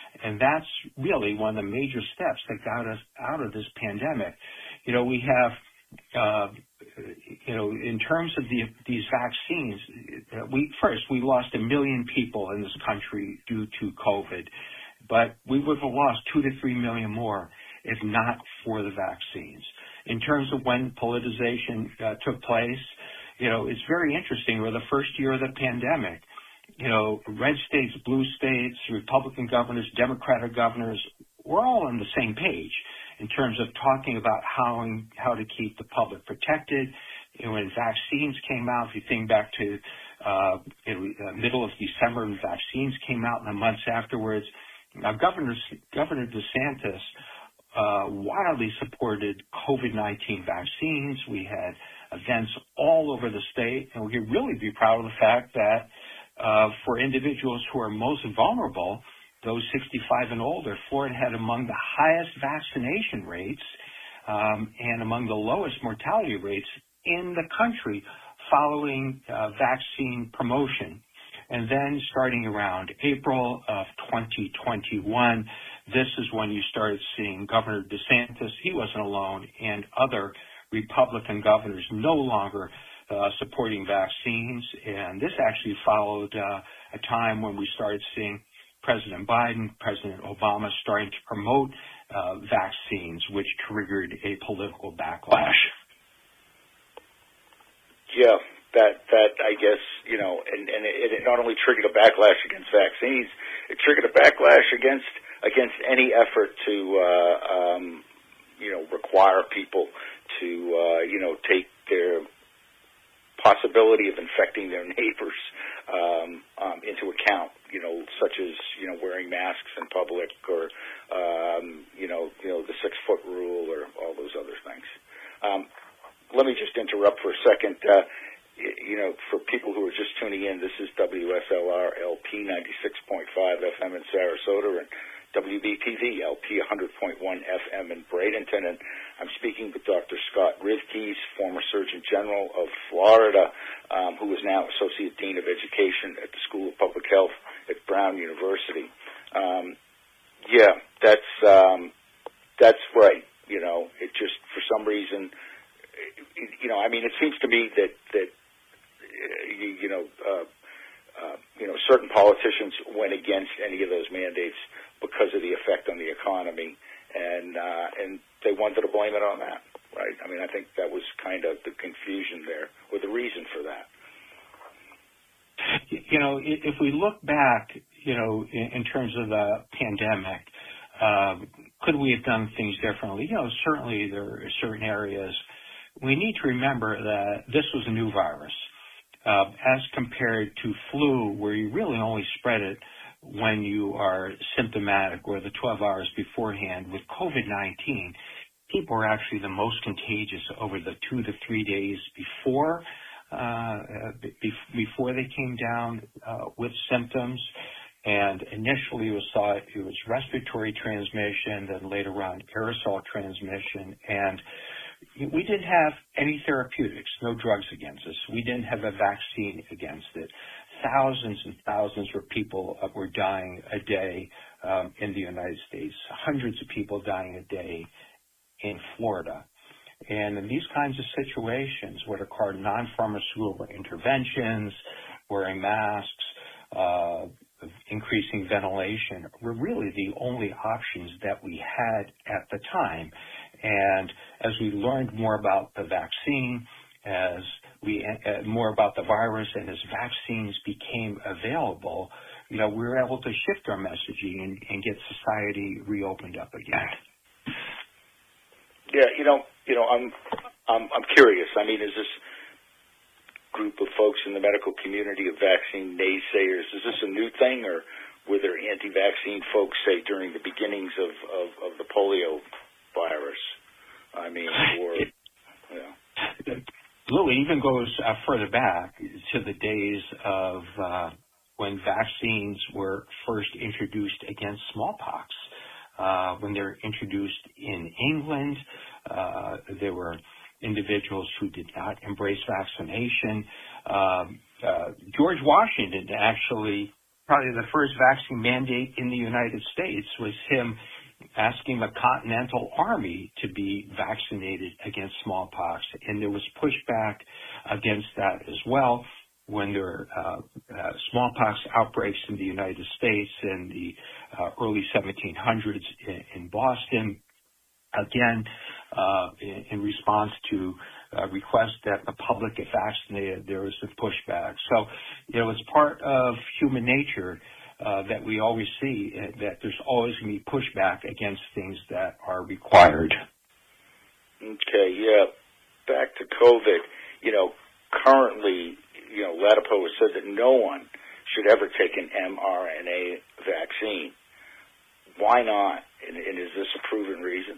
And that's really one of the major steps that got us out of this pandemic. You know, we have, uh, you know, in terms of the, these vaccines, we first, we lost a million people in this country due to COVID, but we would have lost two to three million more if not for the vaccines. In terms of when politicization uh, took place, you know, it's very interesting. We're the first year of the pandemic. You know, red states, blue states, Republican governors, Democratic governors, we're all on the same page in terms of talking about how how to keep the public protected. You know, when vaccines came out, if you think back to uh, you know, middle of December, when vaccines came out, and the months afterwards, now Governor Governor DeSantis uh, wildly supported COVID nineteen vaccines. We had events all over the state, and we could really be proud of the fact that uh, for individuals who are most vulnerable, those sixty-five and older, Florida had among the highest vaccination rates um, and among the lowest mortality rates in the country following uh, vaccine promotion. And then starting around April of twenty twenty-one, this is when you started seeing Governor DeSantis, he wasn't alone, and other Republican governors no longer uh, supporting vaccines. And this actually followed uh, a time when we started seeing President Biden, President Obama starting to promote uh, vaccines, which triggered a political backlash. Yeah, that, that I guess, you know, and, and it, it not only triggered a backlash against vaccines, it triggered a backlash against against any effort to, uh, um, you know, require people to, uh, you know, take their possibility of infecting their neighbors um, um, into account, you know, such as, you know, wearing masks in public or, um, you know, you know, the six-foot rule or all those other things. Um, let me just interrupt for a second. Uh, you know, for people who are just tuning in, this is W S L R L P ninety-six point five F M in Sarasota and W B P V L P one hundred point one F M in Bradenton, and I'm speaking with Doctor Scott Rivkees, former Surgeon General of Florida, um, who is now Associate Dean of Education at the School of Public Health at Brown University. Um, yeah, that's um, that's right. You know, it just for some reason, you know, I mean, it seems to me that that you, you know, uh, uh, you know, certain politicians went against any of those mandates because of the effect on the economy, and uh, and they wanted to blame it on that, right? I mean, I think that was kind of the confusion there, or the reason for that. You know, if we look back, you know, in, in terms of the pandemic, uh, could we have done things differently? You know, certainly there are certain areas. We need to remember that this was a new virus, uh, as compared to flu, where you really only spread it when you are symptomatic or the twelve hours beforehand. With COVID nineteen, people are actually the most contagious over the two to three days before uh, be- before they came down uh, with symptoms. And initially it was thought it was respiratory transmission, then later on aerosol transmission. And we didn't have any therapeutics, no drugs against this. We didn't have a vaccine against it. Thousands and thousands of people were dying a day um, in the United States, hundreds of people dying a day in Florida. And in these kinds of situations, what are called non-pharmaceutical interventions, wearing masks, uh, increasing ventilation, were really the only options that we had at the time. And as we learned more about the vaccine, as we uh, more about the virus, and as vaccines became available, you know, we were able to shift our messaging and, and get society reopened up again. Yeah, you know, you know, I'm, I'm, I'm curious. I mean, is this group of folks in the medical community of vaccine naysayers, is this a new thing, or were there anti-vaccine folks, say, during the beginnings of, of, of the polio virus? I mean, or, you know. Lou, it even goes uh, further back to the days of uh, when vaccines were first introduced against smallpox. Uh, when they were introduced in England, uh, there were individuals who did not embrace vaccination. Um, uh, George Washington actually probably the first vaccine mandate in the United States was him asking the Continental Army to be vaccinated against smallpox. And there was pushback against that as well when there were uh, uh, smallpox outbreaks in the United States in the uh, early seventeen hundreds in, in Boston. Again, uh, in, in response to uh, requests that the public get vaccinated, there was a pushback. So, you know, it's part of human nature uh, that we always see uh, that there's always going to be pushback against things that are required. Okay, yeah. Back to COVID. You know, currently, you know, Ladapo has said that no one should ever take an mRNA vaccine. Why not? And, and is this a proven reason?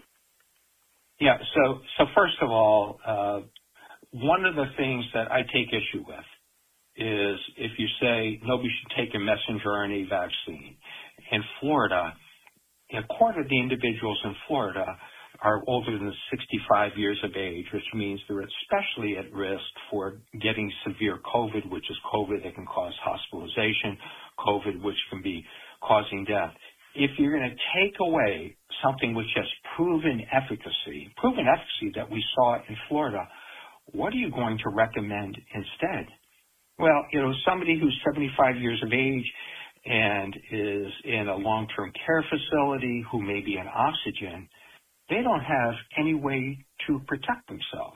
Yeah, so so first of all, uh, one of the things that I take issue with is if you say nobody should take a messenger R N A vaccine. In Florida, a quarter of the individuals in Florida are older than sixty-five years of age, which means they're especially at risk for getting severe COVID, which is COVID that can cause hospitalization, COVID which can be causing death. If you're going to take away something which has proven efficacy, proven efficacy that we saw in Florida, what are you going to recommend instead? Well, you know, somebody who's seventy-five years of age and is in a long-term care facility who may be on oxygen, they don't have any way to protect themselves.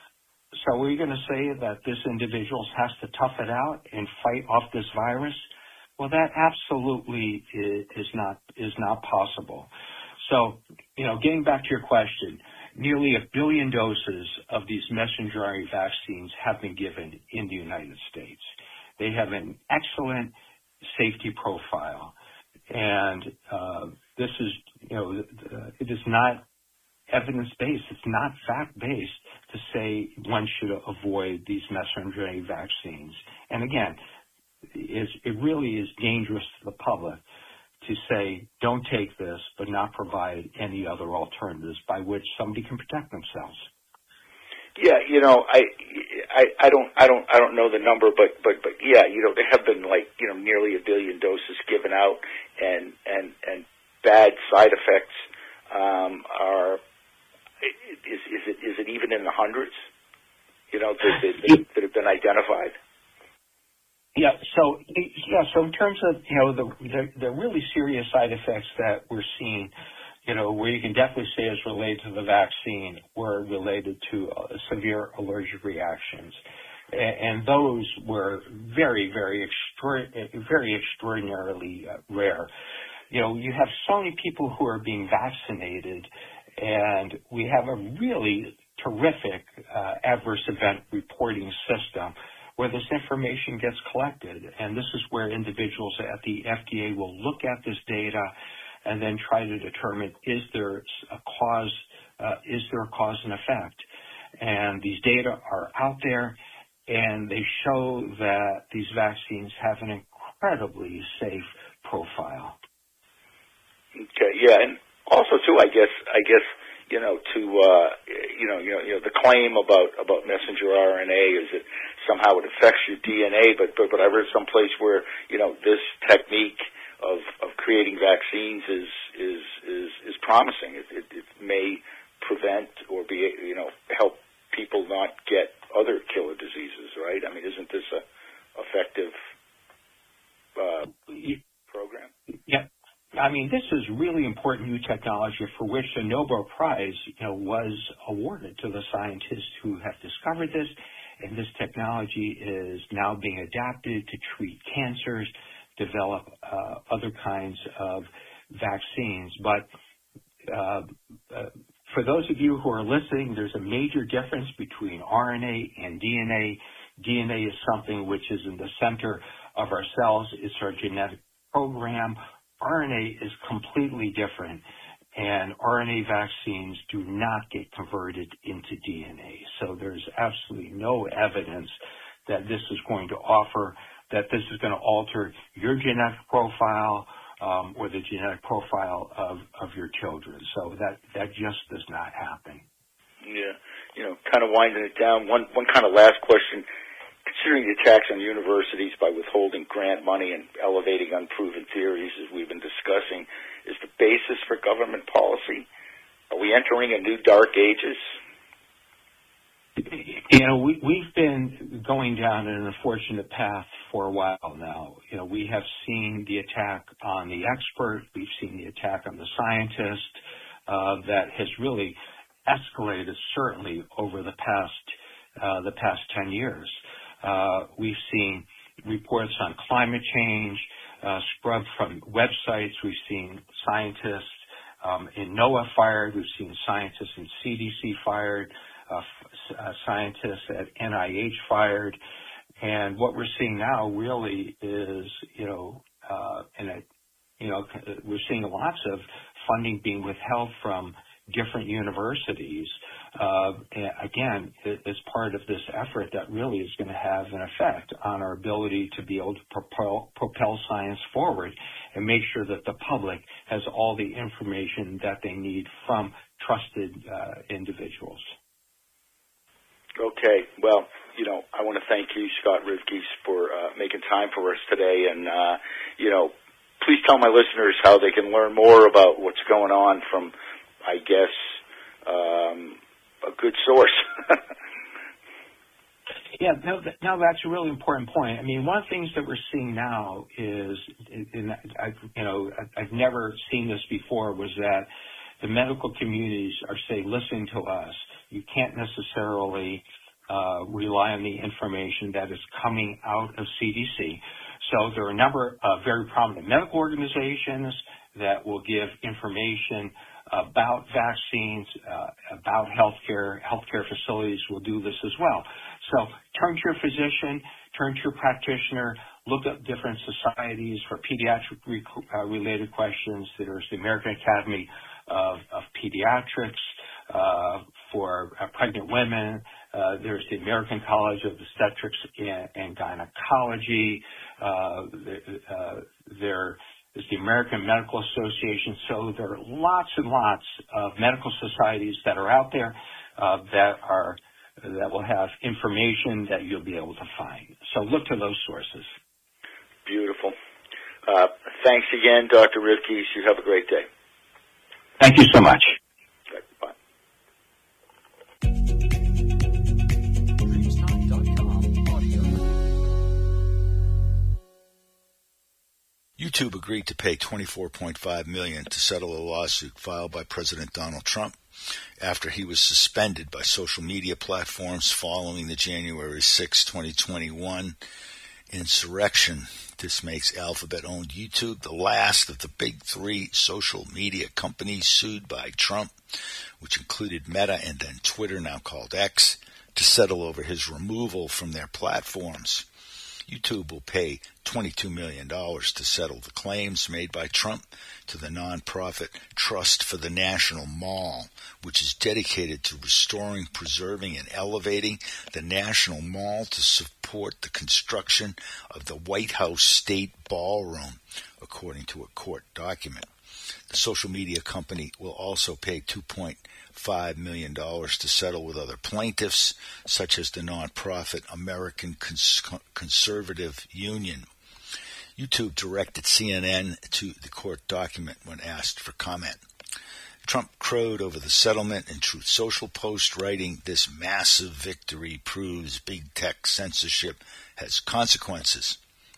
So are you going to say that this individual has to tough it out and fight off this virus? Well, that absolutely is not is not possible. So, you know, getting back to your question, nearly a billion doses of these messenger R N A vaccines have been given in the United States. They have an excellent safety profile, and uh, this is, you know, it is not evidence-based. It's not fact-based to say one should avoid these messenger R N A vaccines. And again, Is, it really is dangerous to the public to say, don't take this, but not provide any other alternatives by which somebody can protect themselves. Yeah, you know, I, I, I don't, I don't, I don't know the number, but, but, but yeah, you know, there have been like, you know, nearly a billion doses given out, and and and bad side effects um, are. Is, is it is it even in the hundreds? You know, that, that, that have been identified. Yeah. So, yeah. So, in terms of you know the, the the really serious side effects that we're seeing, you know, where you can definitely say is related to the vaccine, were related to uh, severe allergic reactions, and, and those were very, very extra, very extraordinarily uh, rare. You know, you have so many people who are being vaccinated, and we have a really terrific uh, adverse event reporting system where this information gets collected. And this is where individuals at the F D A will look at this data and then try to determine, is there a cause, uh, is there a cause and effect? And these data are out there, and they show that these vaccines have an incredibly safe profile. Okay, yeah, and also too, I guess, I guess, you know, to uh, you know, you know, you know, the claim about about messenger R N A is that somehow it affects your D N A, but but, but I read someplace where you know this technique of of creating vaccines is is is, is promising. It, it, it may prevent or be you know help people not get other killer diseases, right? I mean, isn't this a effective uh, program? Yeah. I mean, this is really important new technology for which the Nobel Prize, you know, was awarded to the scientists who have discovered this, and this technology is now being adapted to treat cancers, develop uh, other kinds of vaccines. But uh, uh, for those of you who are listening, there's a major difference between R N A and D N A. D N A is something which is in the center of our cells. It's our genetic program. R N A is completely different, and R N A vaccines do not get converted into D N A. So there's absolutely no evidence that this is going to offer, that this is going to alter your genetic profile um, or the genetic profile of, of your children. So that, that just does not happen. Yeah, you know, kind of winding it down, one, one kind of last question. Could considering the attacks on universities by withholding grant money and elevating unproven theories, as we've been discussing, is the basis for government policy? Are we entering a new dark ages? You know, we, we've been going down an unfortunate path for a while now. You know, we have seen the attack on the expert. We've seen the attack on the scientist uh, that has really escalated, certainly, over the past uh, the past ten years. Uh, we've seen reports on climate change uh, scrubbed from websites. We've seen scientists um, in NOAA fired. We've seen scientists in C D C fired. Uh, uh, scientists at N I H fired, and what we're seeing now really is, you know, uh, and a, you know, we're seeing lots of funding being withheld from different universities. Uh, again, as part of this effort that really is going to have an effect on our ability to be able to propel, propel science forward and make sure that the public has all the information that they need from trusted uh, individuals. Okay. Well, you know, I want to thank you, Scott Rivkees, for uh, making time for us today. And, uh, you know, please tell my listeners how they can learn more about what's going on from, I guess, um, a good source. Yeah, no, no, that's a really important point. I mean, one of the things that we're seeing now is, and I've, you know, I've never seen this before, was that the medical communities are saying, listen to us. You can't necessarily uh, rely on the information that is coming out of C D C. So there are a number of very prominent medical organizations that will give information about vaccines, uh, about healthcare. Healthcare facilities will do this as well. So turn to your physician, turn to your practitioner, look up different societies for pediatric-related uh, questions. There's the American Academy of, of Pediatrics uh, for uh, pregnant women. Uh, there's the American College of Obstetrics and, and Gynecology. Uh, there, uh, there is the American Medical Association. So there are lots and lots of medical societies that are out there uh, that are that will have information that you'll be able to find. So look to those sources. Beautiful. Uh, thanks again, Doctor Rivkees. You have a great day. Thank you so much. Okay, bye. YouTube agreed to pay twenty-four point five million dollars to settle a lawsuit filed by President Donald Trump after he was suspended by social media platforms following the January sixth, twenty twenty-one insurrection. This makes Alphabet-owned YouTube the last of the big three social media companies sued by Trump, which included Meta and then Twitter, now called X, to settle over his removal from their platforms. YouTube will pay twenty-two million dollars to settle the claims made by Trump to the nonprofit Trust for the National Mall, which is dedicated to restoring, preserving, and elevating the National Mall to support the construction of the White House State Ballroom, according to a court document. The social media company will also pay two point five million dollars to settle with other plaintiffs, such as the nonprofit American Cons- Conservative Union. YouTube directed C N N to the court document when asked for comment. Trump crowed over the settlement in Truth Social post, writing, "This massive victory proves big tech censorship has consequences."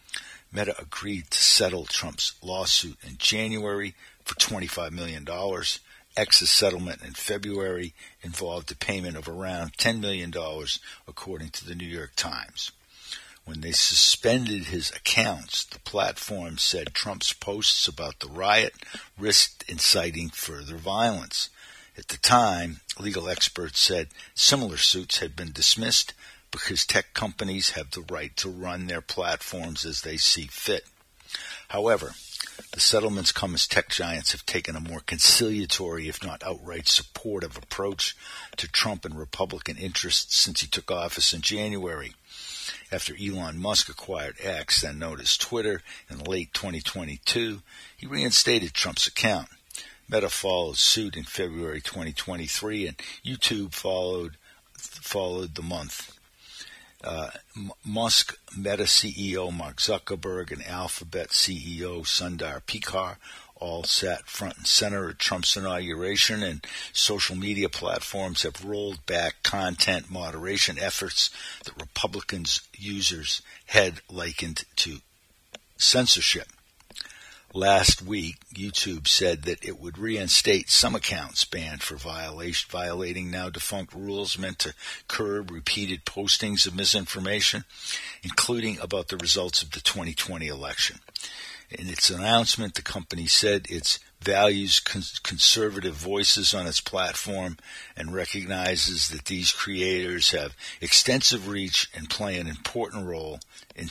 Meta agreed to settle Trump's lawsuit in January for twenty-five million dollars. X's settlement in February involved a payment of around ten million dollars, according to the New York Times. When they suspended his accounts, the platform said Trump's posts about the riot risked inciting further violence. At the time, legal experts said similar suits had been dismissed because tech companies have the right to run their platforms as they see fit. However, the settlements come as tech giants have taken a more conciliatory, if not outright supportive approach to Trump and Republican interests since he took office in January. After Elon Musk acquired X, then known as Twitter, in late twenty twenty-two, he reinstated Trump's account. Meta followed suit in February twenty twenty-three, and YouTube followed followed the month. Uh, M- Musk, Meta C E O Mark Zuckerberg, and Alphabet C E O Sundar Pichai all sat front and center at Trump's inauguration, and social media platforms have rolled back content moderation efforts that Republicans' users had likened to censorship. Last week, YouTube said that it would reinstate some accounts banned for violation, violating now-defunct rules meant to curb repeated postings of misinformation, including about the results of the twenty twenty election. In its announcement, the company said it values cons- conservative voices on its platform and recognizes that these creators have extensive reach and play an important role in